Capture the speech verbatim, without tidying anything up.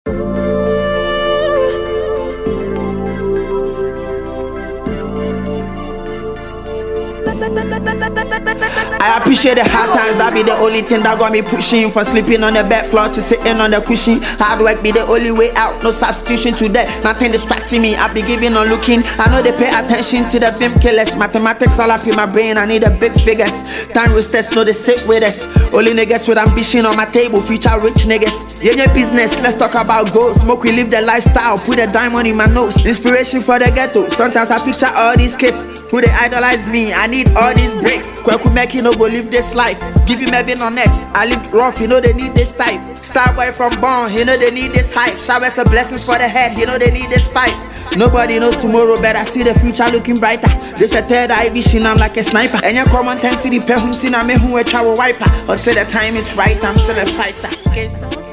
I appreciate the hard times, that be the only thing that got me pushing. From sleeping on the bed floor to sitting on the cushion. Hard work be the only way out, no substitution to that. Nothing distracting me, I be giving or looking. I know they pay attention to the film killers. Mathematics all up in my brain, I need the big figures. Time wasters know they sit with us. Only niggas with ambition on my table, future rich niggas. Yeah, your business, let's talk about goals. Smoke, we live the lifestyle, put a diamond in my nose. Inspiration for the ghetto, sometimes I picture all these kids who they idolize me, I need all these breaks. Kweku make you no go live this life. Give him a on net, I live rough, you know they need this type. Star boy from born, you know they need this hype. Showers of blessings for the head, you know they need this pipe. Nobody knows tomorrow, but I see the future looking brighter. This a third eye vision, I'm like a sniper. And your common intensity, pehuntina me who a travel wiper. Until the time is right, I'm still a fighter.